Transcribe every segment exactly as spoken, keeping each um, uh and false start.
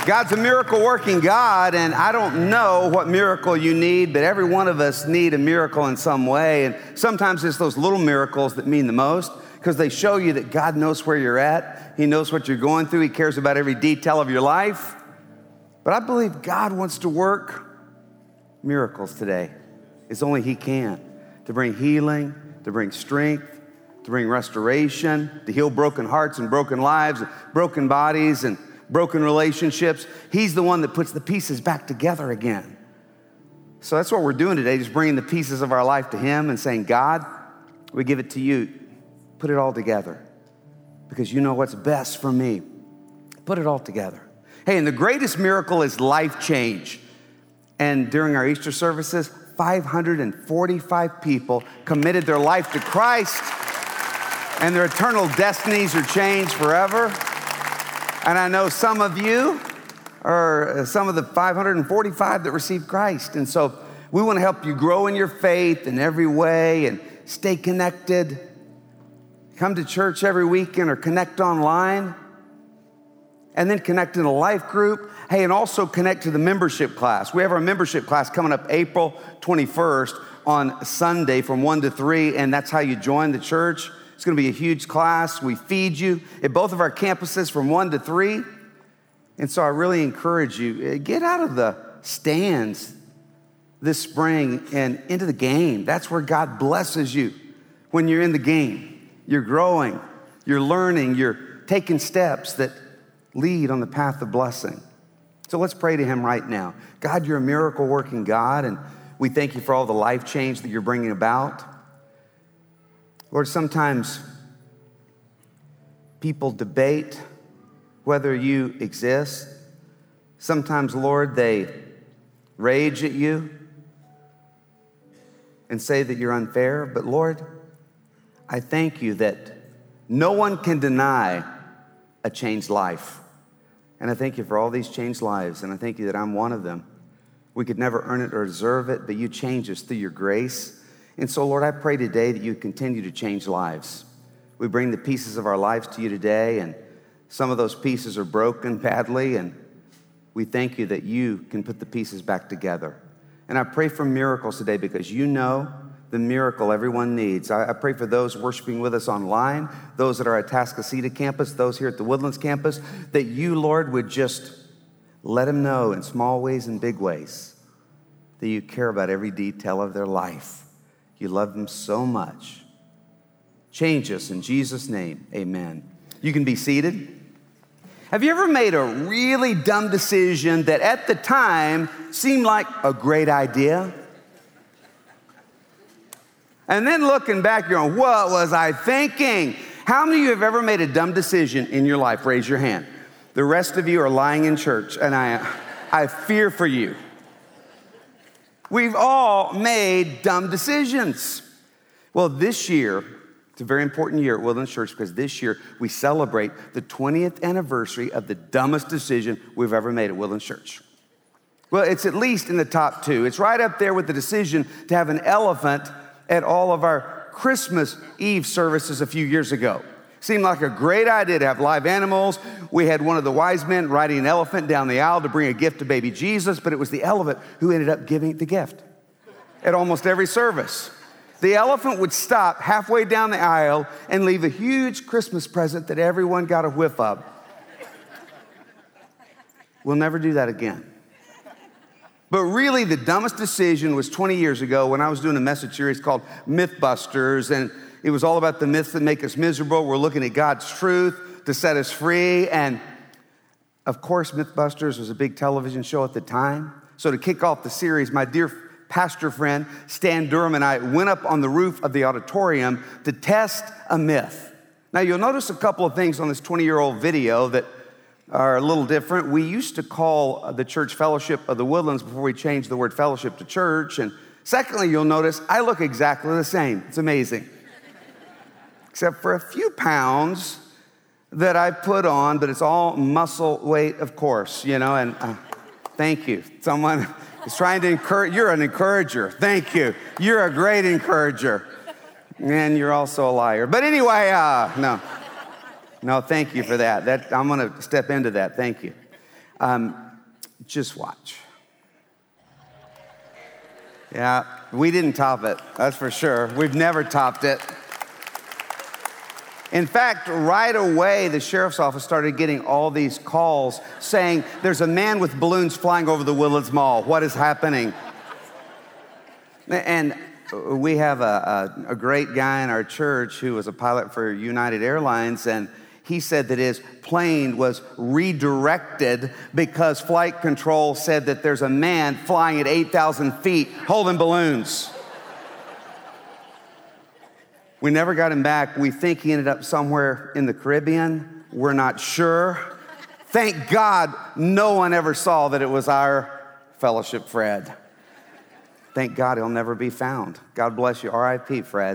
God's a miracle-working God, and I don't know what miracle you need, but every one of us need a miracle in some way. And sometimes it's those little miracles that mean the most because they show you that God knows where you're at. He knows what you're going through. He cares about every detail of your life. But I believe God wants to work miracles today. It's only He can, to bring healing, to bring strength, to bring restoration, to heal broken hearts and broken lives, and broken bodies and broken relationships. He's the one that puts the pieces back together again. So that's what we're doing today, just bringing the pieces of our life to Him and saying, God, we give it to you. Put it all together because you know what's best for me. Put it all together. Hey, and the greatest miracle is life change. And during our Easter services, five hundred forty-five people committed their life to Christ, and their eternal destinies are changed forever. And I know some of you are some of the five hundred forty-five that received Christ. And so we want to help you grow in your faith in every way and stay connected. Come to church every weekend or connect online. And then connect in a life group. Hey, and also connect to the membership class. We have our membership class coming up April twenty-first on Sunday from one to three. And that's how you join the church. It's going to be a huge class. We feed you at both of our campuses from one to three. And so I really encourage you, get out of the stands this spring and into the game. That's where God blesses you when you're in the game. You're growing, you're learning, you're taking steps that lead on the path of blessing. So let's pray to Him right now. God, you're a miracle working God, and we thank you for all the life change that you're bringing about. Lord, sometimes people debate whether you exist. Sometimes, Lord, they rage at you and say that you're unfair. But Lord, I thank you that no one can deny a changed life. And I thank you for all these changed lives, and I thank you that I'm one of them. We could never earn it or deserve it, but you change us through your grace. And so, Lord, I pray today that you continue to change lives. We bring the pieces of our lives to you today, and some of those pieces are broken badly, and we thank you that you can put the pieces back together. And I pray for miracles today because you know the miracle everyone needs. I, I pray for those worshiping with us online, those that are at Atascocita campus, those here at the Woodlands campus, that you, Lord, would just let them know in small ways and big ways that you care about every detail of their life. You love them so much. Change us in Jesus' name, amen. You can be seated. Have you ever made a really dumb decision that at the time seemed like a great idea? And then looking back, you're going, what was I thinking? How many of you have ever made a dumb decision in your life? Raise your hand. The rest of you are lying in church, and I, I fear for you. We've all made dumb decisions. Well, this year, it's a very important year at Woodlands Church because this year we celebrate the twentieth anniversary of the dumbest decision we've ever made at Woodlands Church. Well, it's at least in the top two. It's right up there with the decision to have an elephant at all of our Christmas Eve services a few years ago. Seemed like a great idea to have live animals. We had one of the wise men riding an elephant down the aisle to bring a gift to baby Jesus, but it was the elephant who ended up giving the gift at almost every service. The elephant would stop halfway down the aisle and leave a huge Christmas present that everyone got a whiff of. We'll never do that again. But really, the dumbest decision was twenty years ago when I was doing a message series called Mythbusters, and it was all about the myths that make us miserable. We're looking at God's truth to set us free. And of course, Mythbusters was a big television show at the time. So to kick off the series, my dear pastor friend, Stan Durham, and I went up on the roof of the auditorium to test a myth. Now, you'll notice a couple of things on this twenty-year-old video that are a little different. We used to call the church Fellowship of the Woodlands before we changed the word fellowship to church. And secondly, you'll notice I look exactly the same. It's amazing. Except for a few pounds that I put on, but it's all muscle weight, of course, you know, and uh, thank you. Someone is trying to encourage, you're an encourager. Thank you. You're a great encourager. And you're also a liar. But anyway, uh, no. No, thank you for that. That I'm going to step into that. Thank you. Um, just watch. Yeah, we didn't top it, that's for sure. We've never topped it. In fact, right away, the sheriff's office started getting all these calls saying, there's a man with balloons flying over the Woodlands Mall. What is happening? And we have a, a, a great guy in our church who was a pilot for United Airlines, and he said that his plane was redirected because flight control said that there's a man flying at eight thousand feet holding balloons. We never got him back. We think he ended up somewhere in the Caribbean. We're not sure. Thank God no one ever saw that it was our fellowship Fred. Thank God he'll never be found. God bless you. R I P Fred.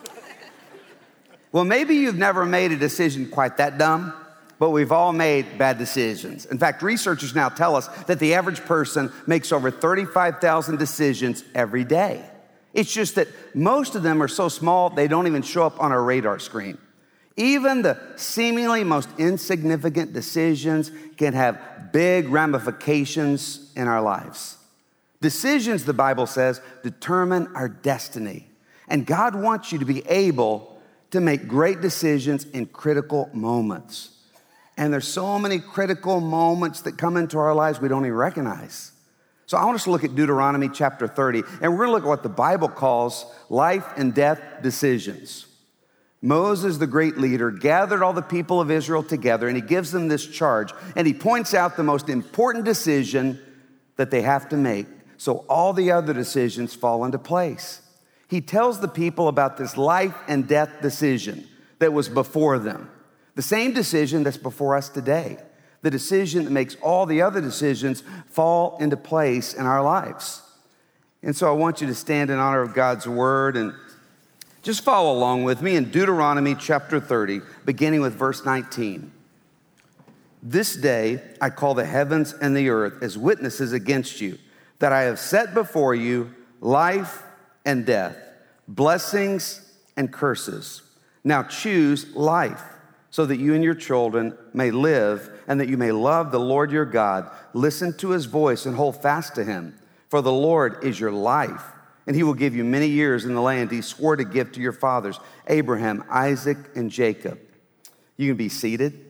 Well, maybe you've never made a decision quite that dumb, but we've all made bad decisions. In fact, researchers now tell us that the average person makes over thirty-five thousand decisions every day. It's just that most of them are so small, they don't even show up on our radar screen. Even the seemingly most insignificant decisions can have big ramifications in our lives. Decisions, the Bible says, determine our destiny. And God wants you to be able to make great decisions in critical moments. And there's so many critical moments that come into our lives we don't even recognize. So I want us to look at Deuteronomy chapter thirty, and we're gonna look at what the Bible calls life and death decisions. Moses, the great leader, gathered all the people of Israel together, and he gives them this charge, and he points out the most important decision that they have to make, so all the other decisions fall into place. He tells the people about this life and death decision that was before them. The same decision that's before us today. The decision that makes all the other decisions fall into place in our lives. And so I want you to stand in honor of God's word and just follow along with me in Deuteronomy chapter thirty, beginning with verse nineteen. This day I call the heavens and the earth as witnesses against you, that I have set before you life and death, blessings and curses. Now choose life, so that you and your children may live, and that you may love the Lord your God. Listen to his voice and hold fast to him. For the Lord is your life, and he will give you many years in the land he swore to give to your fathers, Abraham, Isaac, and Jacob. You can be seated.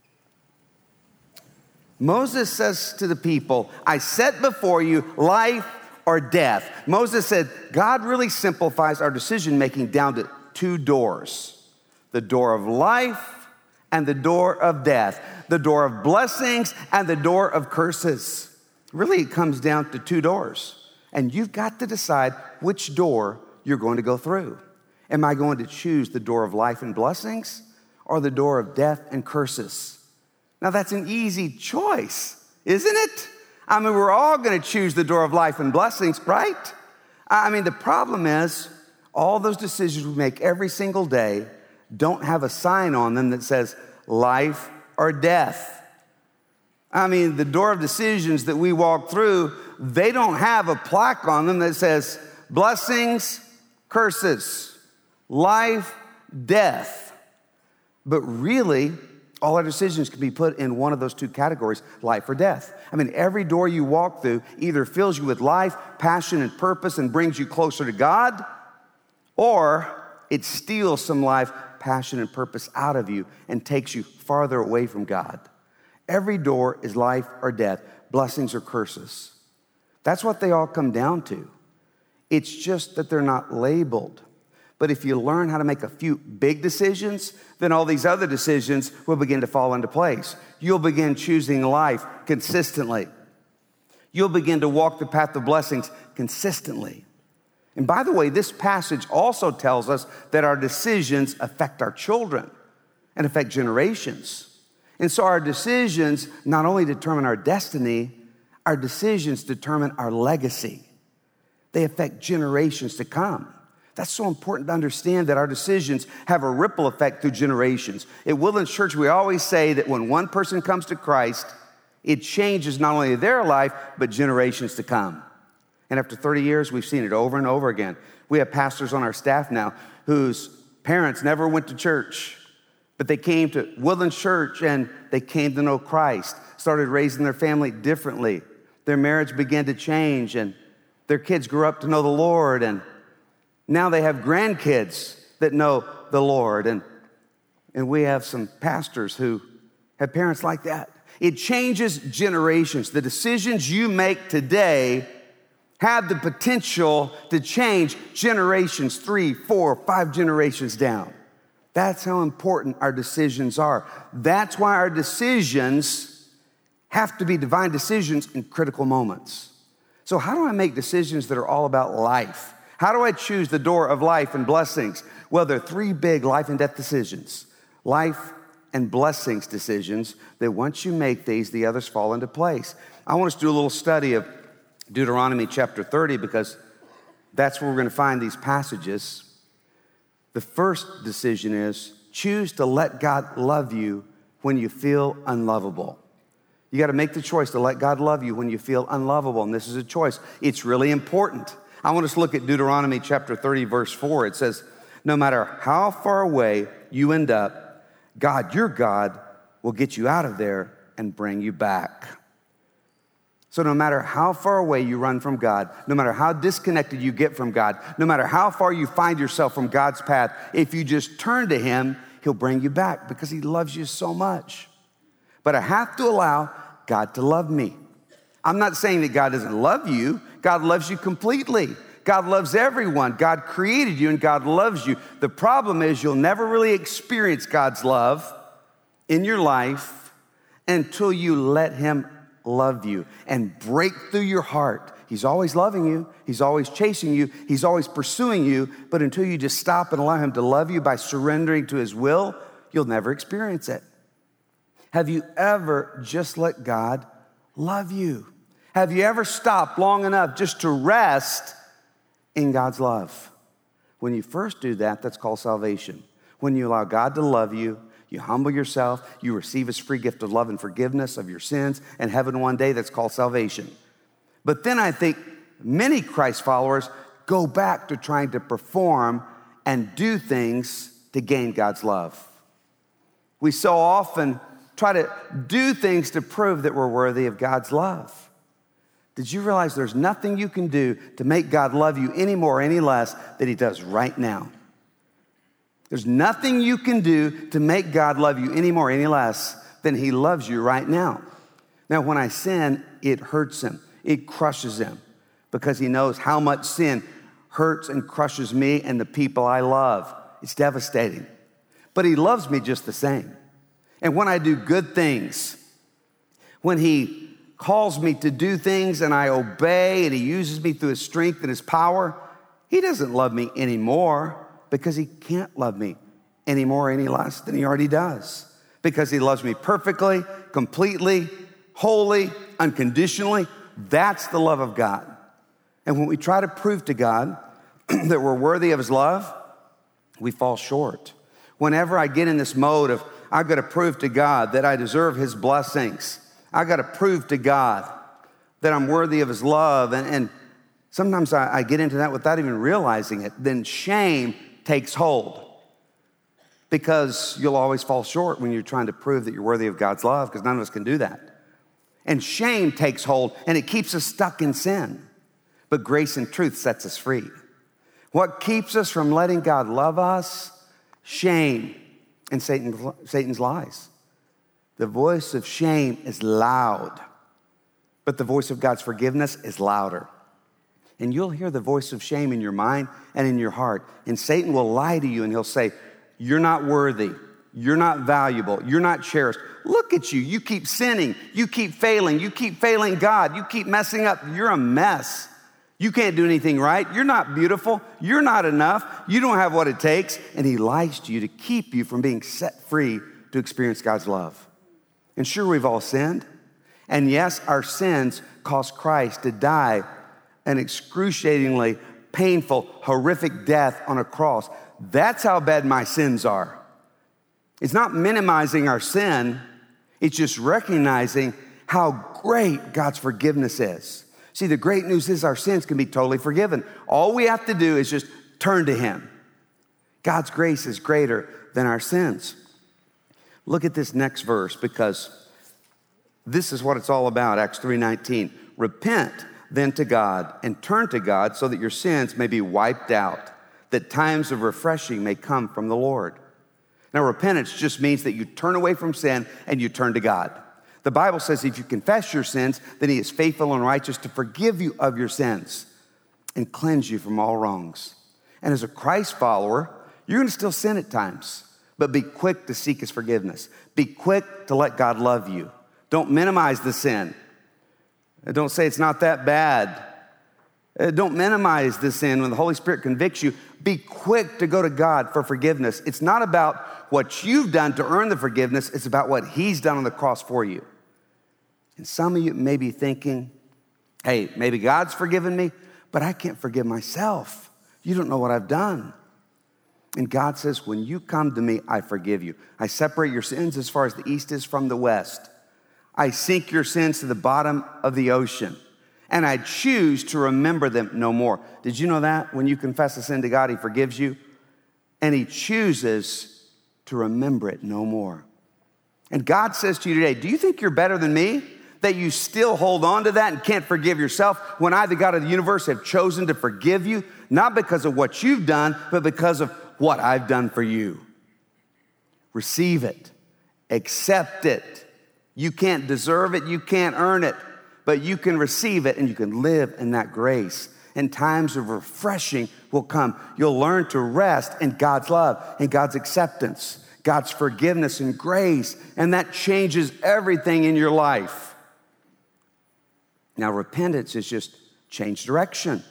Moses says to the people, I set before you life or death. Moses said, God really simplifies our decision-making down to two doors. The door of life and the door of death. The door of blessings and the door of curses. Really, it comes down to two doors. And you've got to decide which door you're going to go through. Am I going to choose the door of life and blessings or the door of death and curses? Now, that's an easy choice, isn't it? I mean, we're all going to choose the door of life and blessings, right? I mean, the problem is all those decisions we make every single day don't have a sign on them that says life or death. I mean, the door of decisions that we walk through, they don't have a plaque on them that says blessings, curses, life, death. But really, all our decisions can be put in one of those two categories, life or death. I mean, every door you walk through either fills you with life, passion, and purpose and brings you closer to God, or it steals some life, passion, and purpose out of you and takes you farther away from God. Every door is life or death, blessings or curses. That's what they all come down to. It's just that they're not labeled. But if you learn how to make a few big decisions, then all these other decisions will begin to fall into place. You'll begin choosing life consistently. You'll begin to walk the path of blessings consistently. And by the way, this passage also tells us that our decisions affect our children and affect generations. And so our decisions not only determine our destiny, our decisions determine our legacy. They affect generations to come. That's so important to understand that our decisions have a ripple effect through generations. At Woodlands Church, we always say that when one person comes to Christ, it changes not only their life, but generations to come. And after thirty years, we've seen it over and over again. We have pastors on our staff now whose parents never went to church. But they came to Woodland Church and they came to know Christ, started raising their family differently. Their marriage began to change and their kids grew up to know the Lord. And now they have grandkids that know the Lord. And, and we have some pastors who have parents like that. It changes generations. The decisions you make today have the potential to change generations, three, four, five generations down. That's how important our decisions are. That's why our decisions have to be divine decisions in critical moments. So how do I make decisions that are all about life? How do I choose the door of life and blessings? Well, there are three big life and death decisions. Life and blessings decisions that once you make these, the others fall into place. I want us to do a little study of Deuteronomy chapter thirty because that's where we're going to find these passages. The first decision is choose to let God love you when you feel unlovable. You got to make the choice to let God love you when you feel unlovable, and this is a choice. It's really important. I want us to look at Deuteronomy chapter thirty, verse four. It says, no matter how far away you end up, God, your God, will get you out of there and bring you back. So no matter how far away you run from God, no matter how disconnected you get from God, no matter how far you find yourself from God's path, if you just turn to him, he'll bring you back because he loves you so much. But I have to allow God to love me. I'm not saying that God doesn't love you. God loves you completely. God loves everyone. God created you and God loves you. The problem is you'll never really experience God's love in your life until you let him love you and break through your heart. He's always loving you. He's always chasing you. He's always pursuing you. But until you just stop and allow him to love you by surrendering to his will, you'll never experience it. Have you ever just let God love you? Have you ever stopped long enough just to rest in God's love? When you first do that, that's called salvation. When you allow God to love you, you humble yourself, you receive his free gift of love and forgiveness of your sins and heaven one day, that's called salvation. But then I think many Christ followers go back to trying to perform and do things to gain God's love. We so often try to do things to prove that we're worthy of God's love. Did you realize there's nothing you can do to make God love you any more or any less than he does right now? There's nothing you can do to make God love you any more or any less than he loves you right now. Now, when I sin, it hurts him. It crushes him because he knows how much sin hurts and crushes me and the people I love. It's devastating. But he loves me just the same. And when I do good things, when he calls me to do things and I obey and he uses me through his strength and his power, he doesn't love me anymore because he can't love me any more or any less than he already does. Because he loves me perfectly, completely, wholly, unconditionally. That's the love of God. And when we try to prove to God that we're worthy of his love, we fall short. Whenever I get in this mode of, I've got to prove to God that I deserve his blessings, I got to prove to God that I'm worthy of his love. And, and sometimes I, I get into that without even realizing it. Then shame takes hold because you'll always fall short when you're trying to prove that you're worthy of God's love because none of us can do that. And shame takes hold and it keeps us stuck in sin. But grace and truth sets us free. What keeps us from letting God love us? Shame and Satan, Satan's lies. The voice of shame is loud, but the voice of God's forgiveness is louder. And you'll hear the voice of shame in your mind and in your heart. And Satan will lie to you and he'll say, you're not worthy. You're not valuable. You're not cherished. Look at you. You keep sinning. You keep failing. You keep failing God. You keep messing up. You're a mess. You can't do anything right. You're not beautiful. You're not enough. You don't have what it takes. And he lies to you to keep you from being set free to experience God's love. And sure, we've all sinned. And yes, our sins caused Christ to die an excruciatingly painful, horrific death on a cross. That's how bad my sins are. It's not minimizing our sin. It's just recognizing how great God's forgiveness is. See, the great news is our sins can be totally forgiven. All we have to do is just turn to him. God's grace is greater than our sins. Look at this next verse, because this is what it's all about, Acts three nineteen. Repent then to God and turn to God so that your sins may be wiped out, that times of refreshing may come from the Lord. Now, repentance just means that you turn away from sin and you turn to God. The Bible says if you confess your sins, then he is faithful and righteous to forgive you of your sins and cleanse you from all wrongs. And as a Christ follower, you're going to still sin at times, but be quick to seek his forgiveness. Be quick to let God love you. Don't minimize the sin. Don't say it's not that bad. Don't minimize the sin. When the Holy Spirit convicts you, be quick to go to God for forgiveness. It's not about what you've done to earn the forgiveness. It's about what he's done on the cross for you. And some of you may be thinking, hey, maybe God's forgiven me, but I can't forgive myself. You don't know what I've done. And God says, when you come to me, I forgive you. I separate your sins as far as the east is from the west. I sink your sins to the bottom of the ocean, and I choose to remember them no more. Did you know that? When you confess a sin to God, he forgives you, and he chooses to remember it no more. And God says to you today, do you think you're better than me, that you still hold on to that and can't forgive yourself, when I, the God of the universe, have chosen to forgive you, not because of what you've done, but because of what I've done for you? Receive it. Accept it. You can't deserve it. You can't earn it. But you can receive it, and you can live in that grace. And times of refreshing will come. You'll learn to rest in God's love and God's acceptance, God's forgiveness and grace. And that changes everything in your life. Now, repentance is just change direction.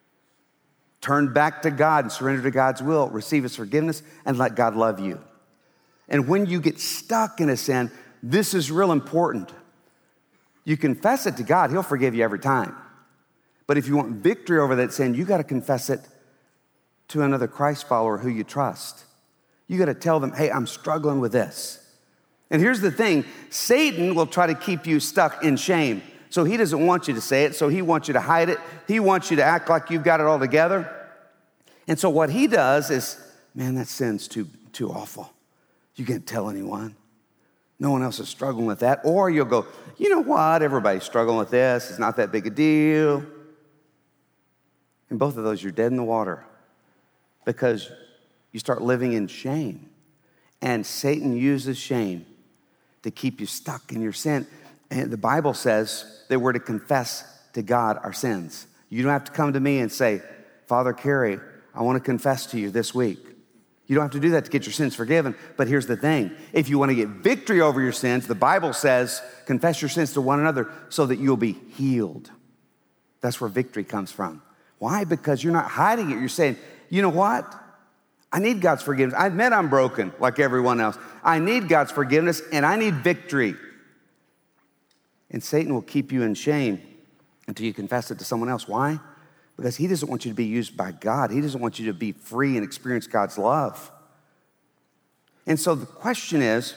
Turn back to God and surrender to God's will. Receive his forgiveness and let God love you. And when you get stuck in a sin, this is real important. You confess it to God, he'll forgive you every time. But if you want victory over that sin, you got to confess it to another Christ follower who you trust. You got to tell them, hey, I'm struggling with this. And here's the thing, Satan will try to keep you stuck in shame. So he doesn't want you to say it, so he wants you to hide it. He wants you to act like you've got it all together. And so what he does is, man, that sin's too, too awful. You can't tell anyone. No one else is struggling with that. Or you'll go, you know what? Everybody's struggling with this. It's not that big a deal. In both of those, you're dead in the water because you start living in shame. And Satan uses shame to keep you stuck in your sin. And the Bible says that we're to confess to God our sins. You don't have to come to me and say, Father Carey, I want to confess to you this week. You don't have to do that to get your sins forgiven. But here's the thing. If you want to get victory over your sins, the Bible says, confess your sins to one another so that you'll be healed. That's where victory comes from. Why? Because you're not hiding it. You're saying, you know what? I need God's forgiveness. I admit I'm broken like everyone else. I need God's forgiveness and I need victory. And Satan will keep you in shame until you confess it to someone else. Why? Because he doesn't want you to be used by God. He doesn't want you to be free and experience God's love. And so the question is,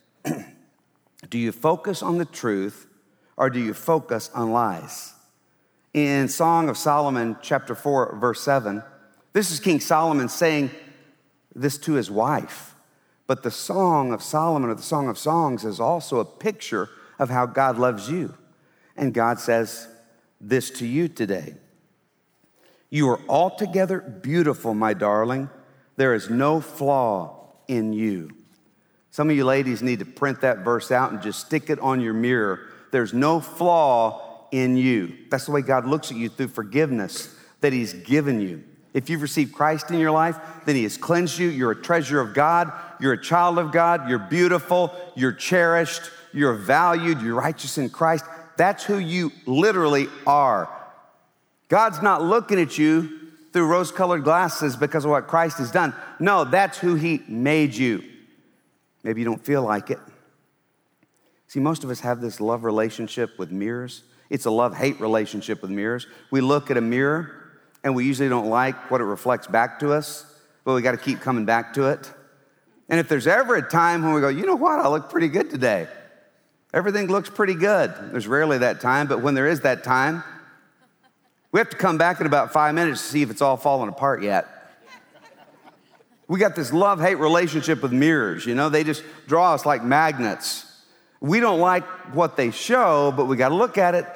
do you focus on the truth or do you focus on lies? In Song of Solomon, chapter four, verse seven, this is King Solomon saying this to his wife. But the Song of Solomon, or the Song of Songs, is also a picture of how God loves you. And God says this to you today. You are altogether beautiful, my darling. There is no flaw in you. Some of you ladies need to print that verse out and just stick it on your mirror. There's no flaw in you. That's the way God looks at you, through forgiveness that he's given you. If you've received Christ in your life, then he has cleansed you. You're a treasure of God. You're a child of God. You're beautiful. You're cherished. You're valued. You're righteous in Christ. That's who you literally are. God's not looking at you through rose-colored glasses because of what Christ has done. No, that's who he made you. Maybe you don't feel like it. See, most of us have this love relationship with mirrors. It's a love-hate relationship with mirrors. We look at a mirror, and we usually don't like what it reflects back to us, but we got to keep coming back to it. And if there's ever a time when we go, you know what, I look pretty good today. Everything looks pretty good. There's rarely that time, but when there is that time, we have to come back in about five minutes to see if it's all fallen apart yet. We got this love-hate relationship with mirrors. You know, they just draw us like magnets. We don't like what they show, but we got to look at it.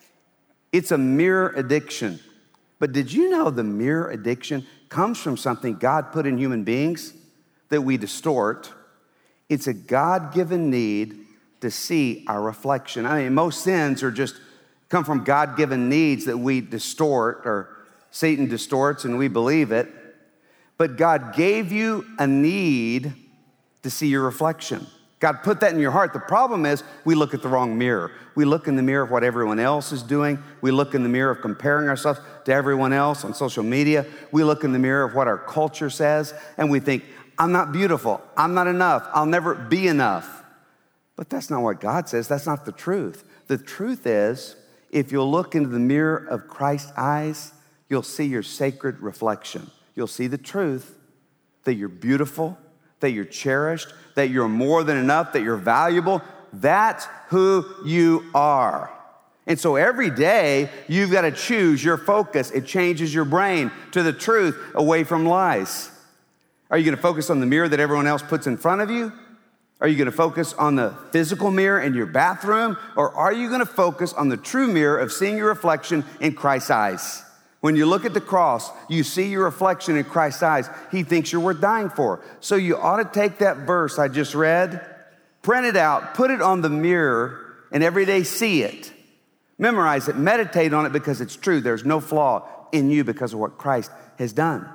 It's a mirror addiction. But did you know the mirror addiction comes from something God put in human beings that we distort? It's a God-given need to see our reflection. I mean, most sins are just come from God-given needs that we distort, or Satan distorts and we believe it. But God gave you a need to see your reflection. God put that in your heart. The problem is we look at the wrong mirror. We look in the mirror of what everyone else is doing. We look in the mirror of comparing ourselves to everyone else on social media. We look in the mirror of what our culture says, and we think, I'm not beautiful. I'm not enough. I'll never be enough. But that's not what God says. That's not the truth. The truth is, if you'll look into the mirror of Christ's eyes, you'll see your sacred reflection. You'll see the truth that you're beautiful, that you're cherished, that you're more than enough, that you're valuable. That's who you are. And so every day, you've got to choose your focus. It changes your brain to the truth, away from lies. Are you going to focus on the mirror that everyone else puts in front of you? Are you going to focus on the physical mirror in your bathroom? Or are you going to focus on the true mirror of seeing your reflection in Christ's eyes? When you look at the cross, you see your reflection in Christ's eyes. He thinks you're worth dying for. So you ought to take that verse I just read, print it out, put it on the mirror, and every day see it. Memorize it, meditate on it, because it's true. There's no flaw in you because of what Christ has done.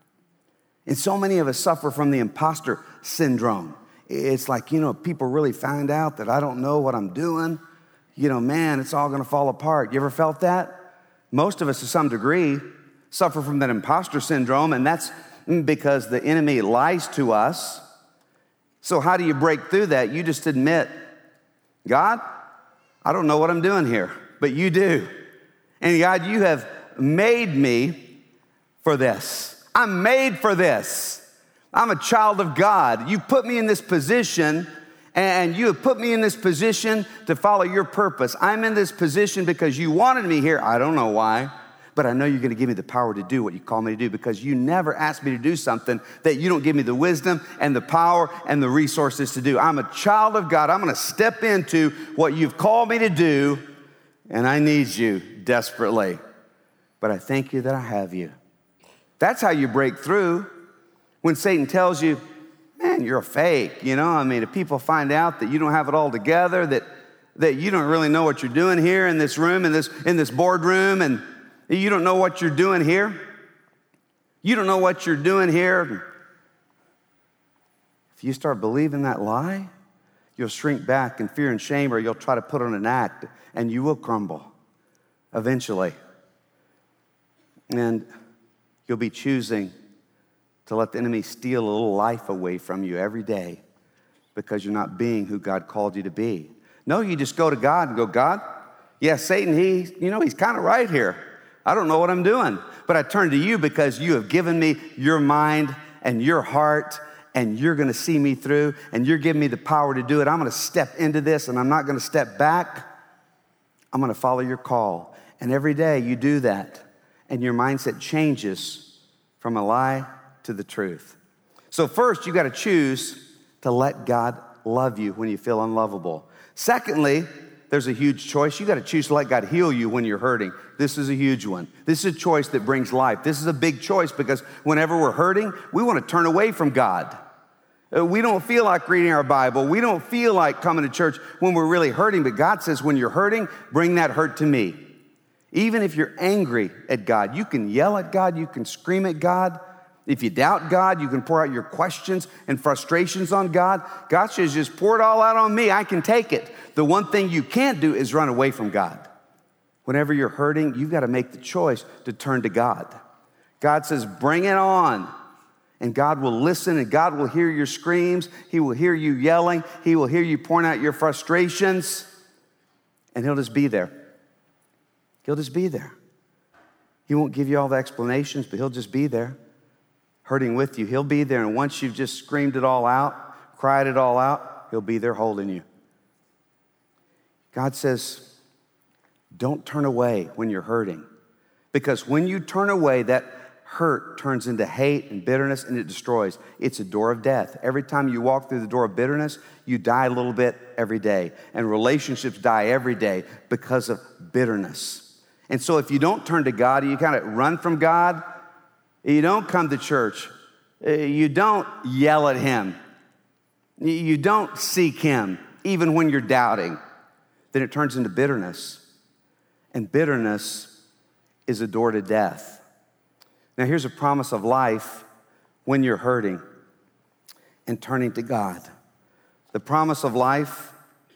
And so many of us suffer from the imposter syndrome. It's like, you know, people really find out that I don't know what I'm doing. You know, man, it's all going to fall apart. You ever felt that? Most of us, to some degree, suffer from that imposter syndrome, and that's because the enemy lies to us. So how do you break through that? You just admit, God, I don't know what I'm doing here, but you do. And God, you have made me for this. I'm made for this. I'm a child of God. You put me in this position, and you have put me in this position to follow your purpose. I'm in this position because you wanted me here. I don't know why, but I know you're going to give me the power to do what you call me to do, because you never asked me to do something that you don't give me the wisdom and the power and the resources to do. I'm a child of God. I'm going to step into what you've called me to do, and I need you desperately. But I thank you that I have you. That's how you break through. When Satan tells you, man, you're a fake, you know? I mean, if people find out that you don't have it all together, that, that you don't really know what you're doing here in this room, in this, in this boardroom, and you don't know what you're doing here. You don't know what you're doing here. If you start believing that lie, you'll shrink back in fear and shame, or you'll try to put on an act, and you will crumble eventually. And you'll be choosing to let the enemy steal a little life away from you every day because you're not being who God called you to be. No, you just go to God and go, God, yeah, Satan, he, you know, he's kind of right here. I don't know what I'm doing, but I turn to you because you have given me your mind and your heart, and you're going to see me through, and you're giving me the power to do it. I'm going to step into this, and I'm not going to step back. I'm going to follow your call. And every day you do that, and your mindset changes from a lie to the truth. So first, you got to choose to let God love you when you feel unlovable. Secondly, there's a huge choice. You got to choose to let God heal you when you're hurting. This is a huge one. This is a choice that brings life. This is a big choice because whenever we're hurting, we want to turn away from God. We don't feel like reading our Bible. We don't feel like coming to church when we're really hurting. But God says, when you're hurting, bring that hurt to me. Even if you're angry at God, you can yell at God. You can scream at God. If you doubt God, you can pour out your questions and frustrations on God. God says, just pour it all out on me. I can take it. The one thing you can't do is run away from God. Whenever you're hurting, you've got to make the choice to turn to God. God says, bring it on. And God will listen, and God will hear your screams. He will hear you yelling. He will hear you pouring out your frustrations. And he'll just be there. He'll just be there. He won't give you all the explanations, but he'll just be there, hurting with you. He'll be there, and once you've just screamed it all out, cried it all out, he'll be there holding you. God says, don't turn away when you're hurting, because when you turn away, that hurt turns into hate and bitterness, and it destroys. It's a door of death. Every time you walk through the door of bitterness, you die a little bit every day. And relationships die every day because of bitterness. And so if you don't turn to God, you kind of run from God, you don't come to church, you don't yell at him, you don't seek him, even when you're doubting, then it turns into bitterness. And bitterness is a door to death. Now, here's a promise of life when you're hurting and turning to God. The promise of life,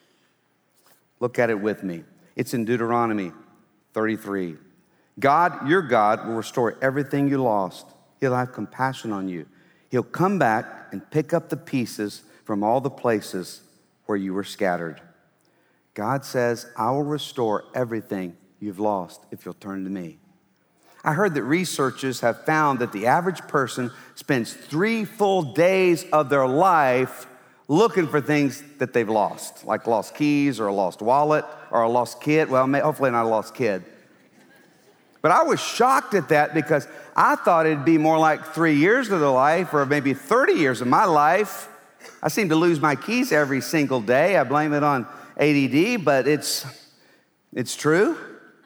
look at it with me. It's in Deuteronomy thirty-three. God, your God, will restore everything you lost. He'll have compassion on you. He'll come back and pick up the pieces from all the places where you were scattered. God says, I will restore everything you've lost if you'll turn to me. I heard that researchers have found that the average person spends three full days of their life looking for things that they've lost, like lost keys or a lost wallet or a lost kid. Well, hopefully not a lost kid. But I was shocked at that because I thought it'd be more like three years of their life or maybe thirty years of my life. I seem to lose my keys every single day. I blame it on A D D, but it's, it's true.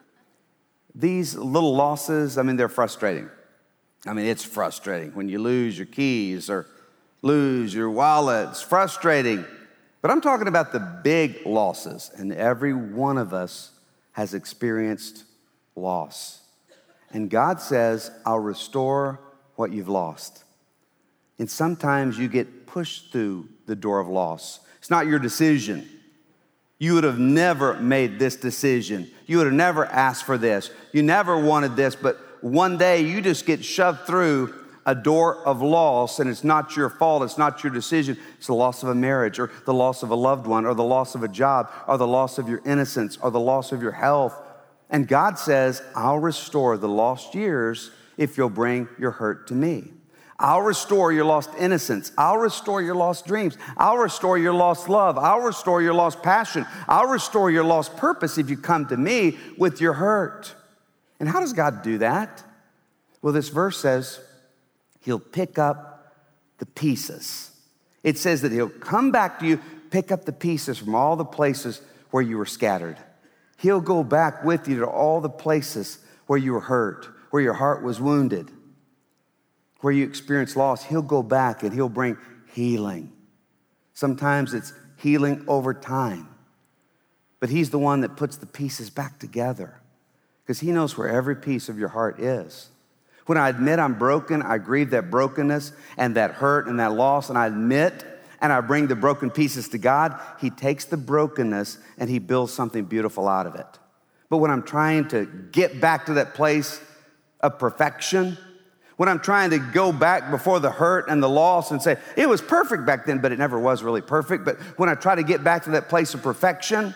These little losses, I mean, they're frustrating. I mean, it's frustrating when you lose your keys or lose your wallet. It's frustrating. But I'm talking about the big losses, and every one of us has experienced loss. And God says, I'll restore what you've lost. And sometimes you get pushed through the door of loss. It's not your decision. You would have never made this decision. You would have never asked for this. You never wanted this, but one day you just get shoved through a door of loss, and it's not your fault. It's not your decision. It's the loss of a marriage or the loss of a loved one or the loss of a job or the loss of your innocence or the loss of your health. And God says, I'll restore the lost years if you'll bring your hurt to me. I'll restore your lost innocence. I'll restore your lost dreams. I'll restore your lost love. I'll restore your lost passion. I'll restore your lost purpose if you come to me with your hurt. And how does God do that? Well, this verse says he'll pick up the pieces. It says that he'll come back to you, pick up the pieces from all the places where you were scattered. He'll go back with you to all the places where you were hurt, where your heart was wounded, where you experience loss. He'll go back and he'll bring healing. Sometimes it's healing over time. But he's the one that puts the pieces back together because he knows where every piece of your heart is. When I admit I'm broken, I grieve that brokenness and that hurt and that loss, and I admit and I bring the broken pieces to God, he takes the brokenness and he builds something beautiful out of it. But when I'm trying to get back to that place of perfection, when I'm trying to go back before the hurt and the loss and say, it was perfect back then, but it never was really perfect. But when I try to get back to that place of perfection,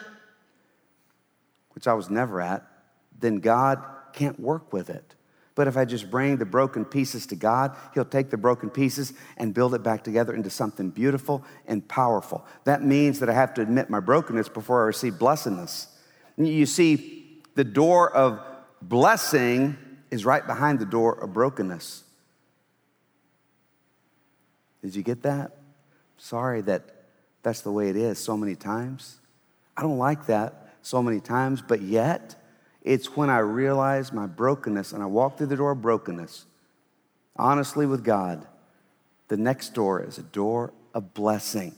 which I was never at, then God can't work with it. But if I just bring the broken pieces to God, he'll take the broken pieces and build it back together into something beautiful and powerful. That means that I have to admit my brokenness before I receive blessedness. You see, the door of blessing is right behind the door of brokenness. Did you get that? Sorry that that's the way it is so many times. I don't like that so many times, but yet it's when I realize my brokenness and I walk through the door of brokenness, honestly with God, the next door is a door of blessing.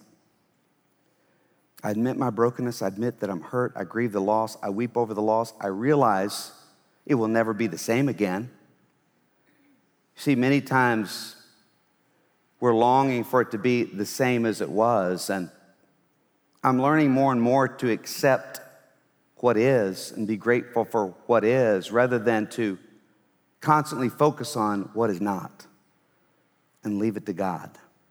I admit my brokenness. I admit that I'm hurt. I grieve the loss. I weep over the loss. I realize it will never be the same again. See, many times we're longing for it to be the same as it was, and I'm learning more and more to accept what is and be grateful for what is rather than to constantly focus on what is not and leave it to God.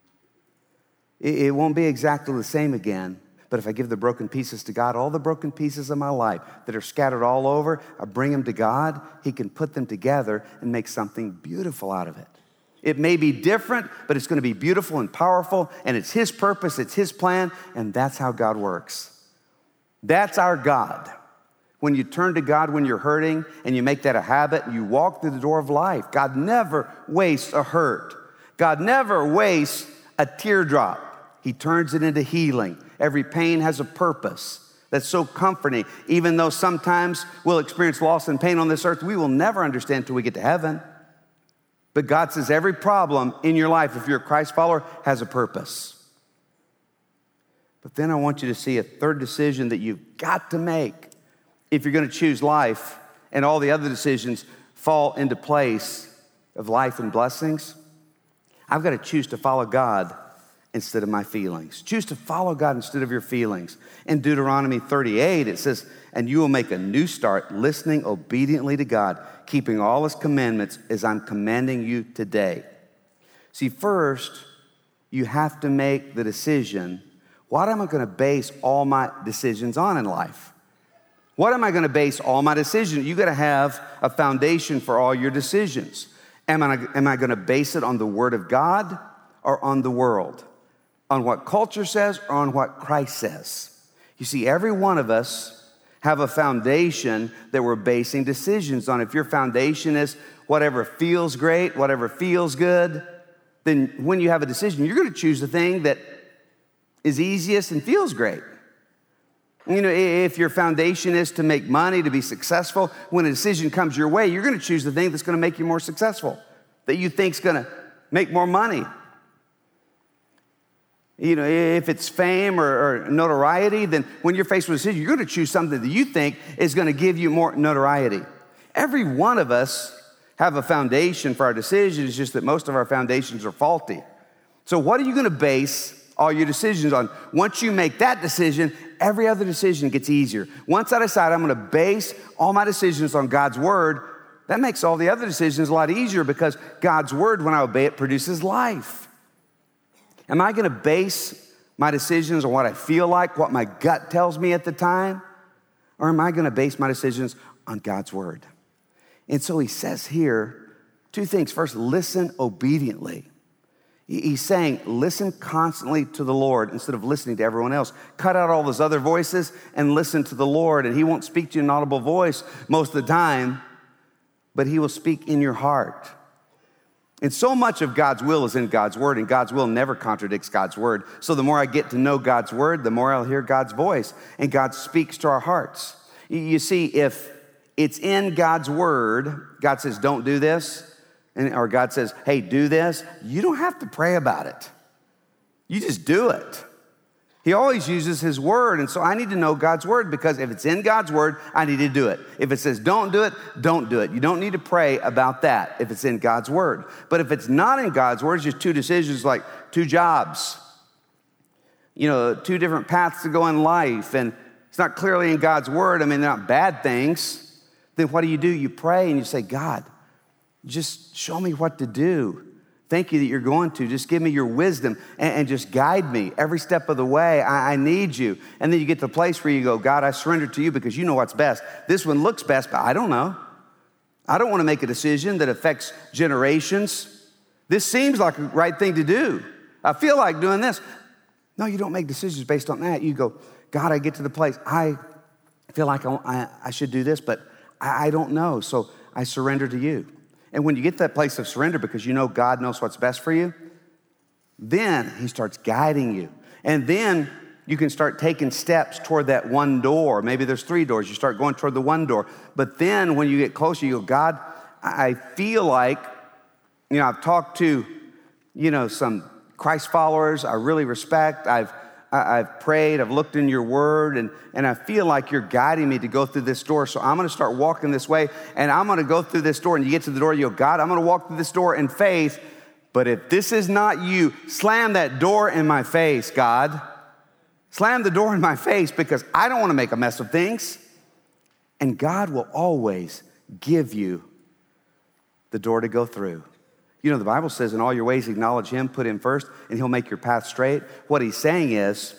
It won't be exactly the same again, but if I give the broken pieces to God, all the broken pieces of my life that are scattered all over, I bring them to God. He can put them together and make something beautiful out of it. It may be different, but it's going to be beautiful and powerful, and it's his purpose, it's his plan, and that's how God works. That's our God. When you turn to God when you're hurting and you make that a habit, you walk through the door of life. God never wastes a hurt. God never wastes a teardrop. He turns it into healing. Every pain has a purpose. That's so comforting. Even though sometimes we'll experience loss and pain on this earth, we will never understand until we get to heaven. But God says every problem in your life, if you're a Christ follower, has a purpose. But then I want you to see a third decision that you've got to make if you're going to choose life and all the other decisions fall into place of life and blessings. I've got to choose to follow God instead of my feelings. Choose to follow God instead of your feelings. In Deuteronomy thirty-eight, it says, and you will make a new start listening obediently to God, keeping all his commandments as I'm commanding you today. See, first, you have to make the decision, what am I going to base all my decisions on in life? What am I going to base all my decisions? You got to have a foundation for all your decisions. Am I, am I going to base it on the Word of God or on the world? On what culture says or on what Christ says? You see, every one of us have a foundation that we're basing decisions on. If your foundation is whatever feels great, whatever feels good, then when you have a decision, you're going to choose the thing that is easiest and feels great. You know, if your foundation is to make money, to be successful, when a decision comes your way, you're going to choose the thing that's going to make you more successful, that you think is going to make more money. You know, if it's fame or, or notoriety, then when you're faced with a decision, you're going to choose something that you think is going to give you more notoriety. Every one of us have a foundation for our decisions. It's just that most of our foundations are faulty. So what are you going to base all your decisions on? Once you make that decision, every other decision gets easier. Once I decide I'm going to base all my decisions on God's Word, that makes all the other decisions a lot easier because God's Word, when I obey it, produces life. Am I going to base my decisions on what I feel like, what my gut tells me at the time? Or am I going to base my decisions on God's Word? And so he says here two things. First, listen obediently. He's saying, listen constantly to the Lord instead of listening to everyone else. Cut out all those other voices and listen to the Lord. And he won't speak to you in an audible voice most of the time, but he will speak in your heart. And so much of God's will is in God's Word, and God's will never contradicts God's Word. So the more I get to know God's Word, the more I'll hear God's voice, and God speaks to our hearts. You see, if it's in God's Word, God says, don't do this, and, or God says, hey, do this, you don't have to pray about it. You just do it. He always uses his word, and so I need to know God's word because if it's in God's word, I need to do it. If it says don't do it, don't do it. You don't need to pray about that if it's in God's word. But if it's not in God's word, it's just two decisions like two jobs, you know, two different paths to go in life, and it's not clearly in God's word. I mean, they're not bad things. Then what do you do? You pray and you say, God, just show me what to do. Thank you that you're going to. Just give me your wisdom and, and just guide me every step of the way. I, I need you. And then you get to the place where you go, God, I surrender to you because you know what's best. This one looks best, but I don't know. I don't want to make a decision that affects generations. This seems like a right thing to do. I feel like doing this. No, you don't make decisions based on that. You go, God, I get to the place. I feel like I, I, I should do this, but I, I don't know. So I surrender to you. And when you get to that place of surrender because you know God knows what's best for you, then he starts guiding you. And then you can start taking steps toward that one door. Maybe there's three doors. You start going toward the one door. But then when you get closer, you go, God, I feel like, you know, I've talked to, you know, some Christ followers I really respect. I've I've prayed, I've looked in your word, and, and I feel like you're guiding me to go through this door. So I'm going to start walking this way, and I'm going to go through this door. And you get to the door, you go, God, I'm going to walk through this door in faith. But if this is not you, slam that door in my face, God. Slam the door in my face because I don't want to make a mess of things. And God will always give you the door to go through. You know, the Bible says, in all your ways, acknowledge him, put him first, and he'll make your path straight. What he's saying is,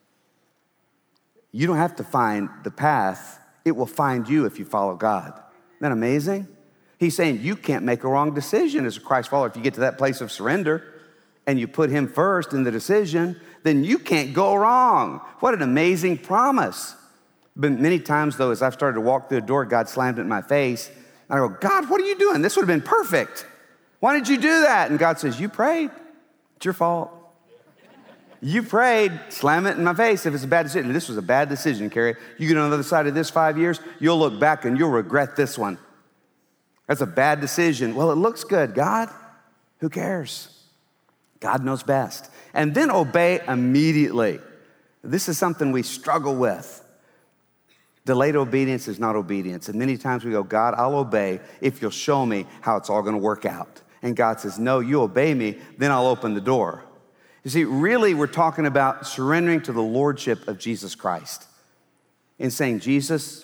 you don't have to find the path. It will find you if you follow God. Isn't that amazing? He's saying you can't make a wrong decision as a Christ follower. If you get to that place of surrender and you put him first in the decision, then you can't go wrong. What an amazing promise. But many times, though, as I've started to walk through the door, God slammed it in my face. And I go, God, what are you doing? This would have been perfect. Why did you do that? And God says, you prayed. It's your fault. You prayed. Slam it in my face if it's a bad decision. This was a bad decision, Carrie. You get on the other side of this five years, you'll look back and you'll regret this one. That's a bad decision. Well, it looks good. God, who cares? God knows best. And then obey immediately. This is something we struggle with. Delayed obedience is not obedience. And many times we go, God, I'll obey if you'll show me how it's all going to work out. And God says, no, you obey me, then I'll open the door. You see, really, we're talking about surrendering to the lordship of Jesus Christ and saying, Jesus,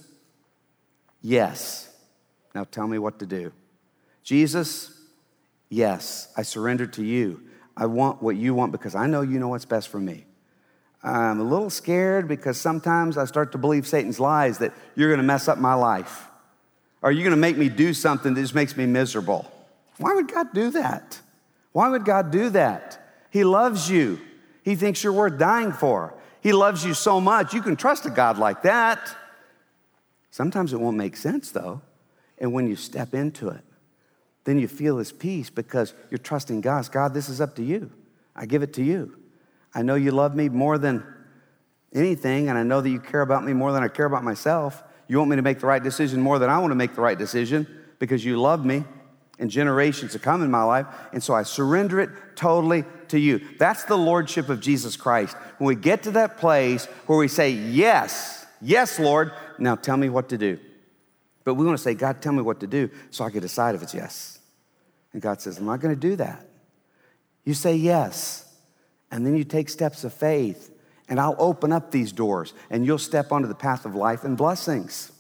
yes. Now tell me what to do. Jesus, yes, I surrender to you. I want what you want because I know you know what's best for me. I'm a little scared because sometimes I start to believe Satan's lies that you're going to mess up my life. Or you're going to make me do something that just makes me miserable. Why would God do that? Why would God do that? He loves you. He thinks you're worth dying for. He loves you so much. You can trust a God like that. Sometimes it won't make sense, though. And when you step into it, then you feel his peace because you're trusting God. God, this is up to you. I give it to you. I know you love me more than anything, and I know that you care about me more than I care about myself. You want me to make the right decision more than I want to make the right decision because you love me and generations to come in my life, and so I surrender it totally to you. That's the lordship of Jesus Christ. When we get to that place where we say, yes, yes, Lord, now tell me what to do. But we want to say, God, tell me what to do so I can decide if it's yes. And God says, I'm not going to do that. You say yes, and then you take steps of faith, and I'll open up these doors, and you'll step onto the path of life and blessings.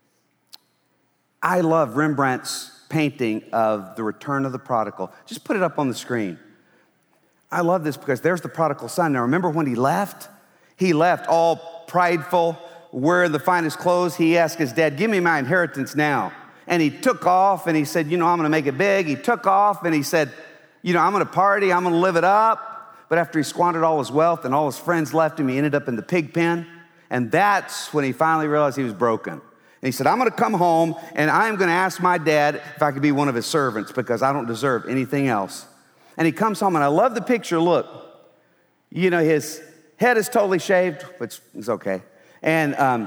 I love Rembrandt's painting of the return of the prodigal. Just put it up on the screen. I love this because there's the prodigal son. Now, remember when he left? He left all prideful, wearing the finest clothes. He asked his dad, give me my inheritance now. And he took off, and he said, you know, I'm going to make it big. He took off, and he said, you know, I'm going to party. I'm going to live it up. But after he squandered all his wealth and all his friends left him, he ended up in the pig pen. And that's when he finally realized he was broken. And he said, I'm going to come home, and I'm going to ask my dad if I could be one of his servants because I don't deserve anything else. And he comes home, and I love the picture. Look, you know, his head is totally shaved, which is okay. And um,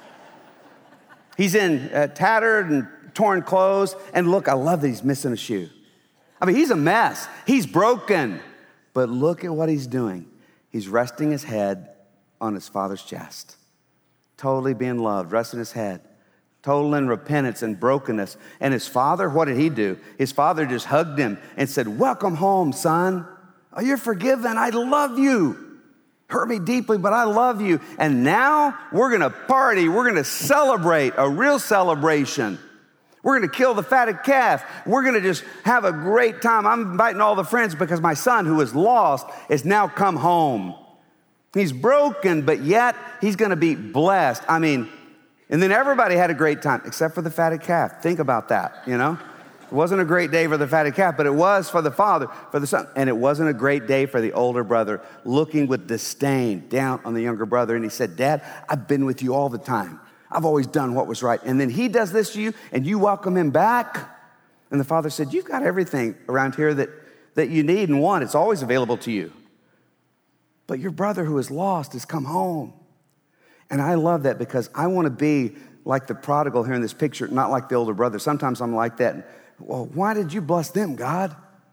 he's in uh, tattered and torn clothes. And look, I love that he's missing a shoe. I mean, he's a mess. He's broken. But look at what he's doing. He's resting his head on his father's chest. Totally being loved, resting his head. Total in repentance and brokenness. And his father, what did he do? His father just hugged him and said, welcome home, son. Oh, you're forgiven. I love you. Hurt me deeply, but I love you. And now we're going to party. We're going to celebrate, a real celebration. We're going to kill the fatted calf. We're going to just have a great time. I'm inviting all the friends because my son who was lost has now come home. He's broken, but yet he's going to be blessed. I mean, and then everybody had a great time except for the fatted calf. Think about that, you know? It wasn't a great day for the fatted calf, but it was for the father, for the son. And it wasn't a great day for the older brother, looking with disdain down on the younger brother. And he said, Dad, I've been with you all the time. I've always done what was right. And then he does this to you, and you welcome him back. And the father said, you've got everything around here that, that you need and want. It's always available to you. But your brother who is lost has come home. And I love that because I want to be like the prodigal here in this picture, not like the older brother. Sometimes I'm like that. Well, why did you bless them, God?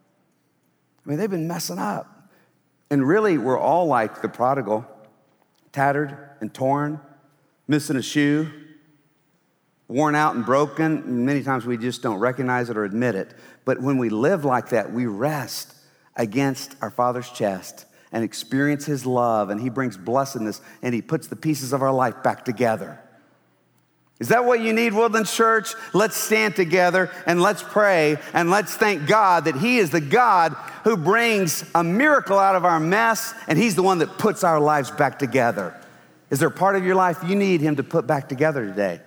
I mean, they've been messing up. And really, we're all like the prodigal, tattered and torn, missing a shoe, worn out and broken. Many times we just don't recognize it or admit it. But when we live like that, we rest against our Father's chest and experience his love, and he brings blessedness, and he puts the pieces of our life back together. Is that what you need, Woodlands Church? Let's stand together and let's pray and let's thank God that he is the God who brings a miracle out of our mess, and he's the one that puts our lives back together. Is there a part of your life you need him to put back together today?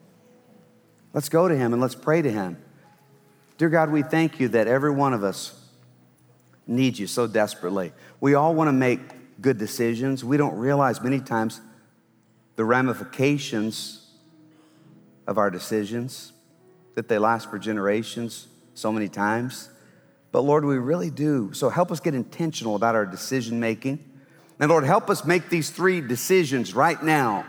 Let's go to him and let's pray to him. Dear God, we thank you that every one of us needs you so desperately. We all want to make good decisions. We don't realize many times the ramifications of our decisions, that they last for generations so many times. But Lord, we really do. So help us get intentional about our decision making. And Lord, help us make these three decisions right now.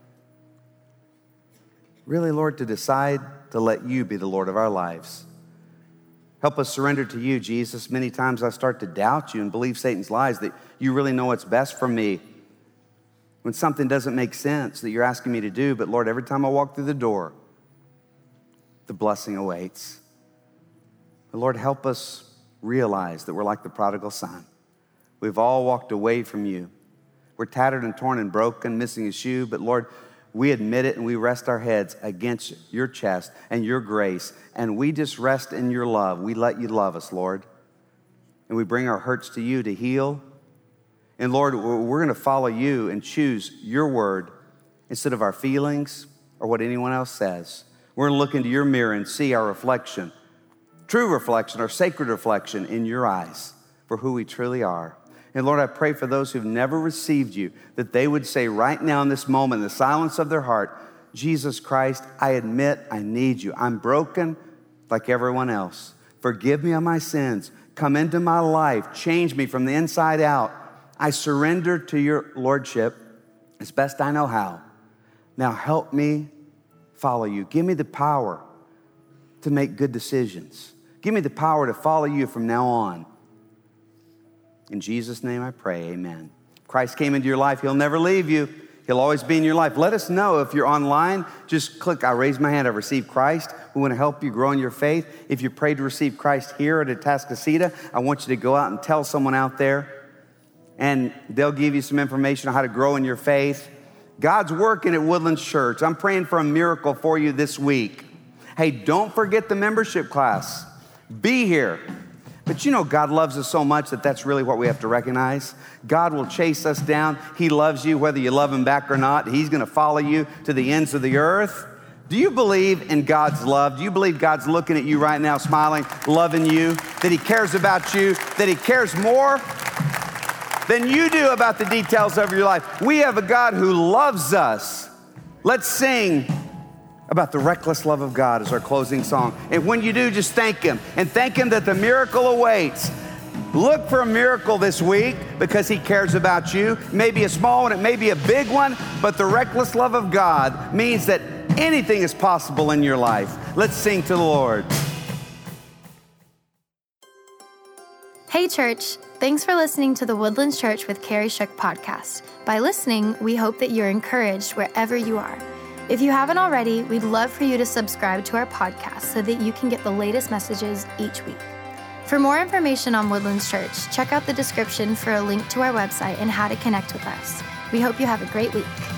Really, Lord, to decide to let you be the Lord of our lives. Help us surrender to you, Jesus. Many times I start to doubt you and believe Satan's lies, that you really know what's best for me. When something doesn't make sense that you're asking me to do, but Lord, every time I walk through the door, the blessing awaits. But Lord, help us realize that we're like the prodigal son. We've all walked away from you. We're tattered and torn and broken, missing a shoe, but Lord, we admit it and we rest our heads against your chest and your grace, and we just rest in your love. We let you love us, Lord. And we bring our hurts to you to heal. And Lord, we're going to follow you and choose your word instead of our feelings or what anyone else says. We're going to look into your mirror and see our reflection, true reflection, our sacred reflection in your eyes for who we truly are. And Lord, I pray for those who've never received you, that they would say right now in this moment, in the silence of their heart, Jesus Christ, I admit I need you. I'm broken like everyone else. Forgive me of my sins. Come into my life. Change me from the inside out. I surrender to your lordship as best I know how. Now help me follow you. Give me the power to make good decisions. Give me the power to follow you from now on. In Jesus' name I pray, amen. Christ came into your life. He'll never leave you. He'll always be in your life. Let us know if you're online. Just click, I raise my hand, I've received Christ. We want to help you grow in your faith. If you prayed to receive Christ here at Atascocita, I want you to go out and tell someone out there, and they'll give you some information on how to grow in your faith. God's working at Woodlands Church. I'm praying for a miracle for you this week. Hey, don't forget the membership class. Be here. But you know, God loves us so much that that's really what we have to recognize. God will chase us down. He loves you whether you love him back or not. He's going to follow you to the ends of the earth. Do you believe in God's love? Do you believe God's looking at you right now, smiling, loving you, that he cares about you, that he cares more than you do about the details of your life? We have a God who loves us. Let's sing about the reckless love of God as our closing song. And when you do, just thank him. And thank him that the miracle awaits. Look for a miracle this week because he cares about you. It may be a small one, it may be a big one, but the reckless love of God means that anything is possible in your life. Let's sing to the Lord. Hey church, thanks for listening to the Woodlands Church with Carrie Shook podcast. By listening, we hope that you're encouraged wherever you are. If you haven't already, we'd love for you to subscribe to our podcast so that you can get the latest messages each week. For more information on Woodlands Church, check out the description for a link to our website and how to connect with us. We hope you have a great week.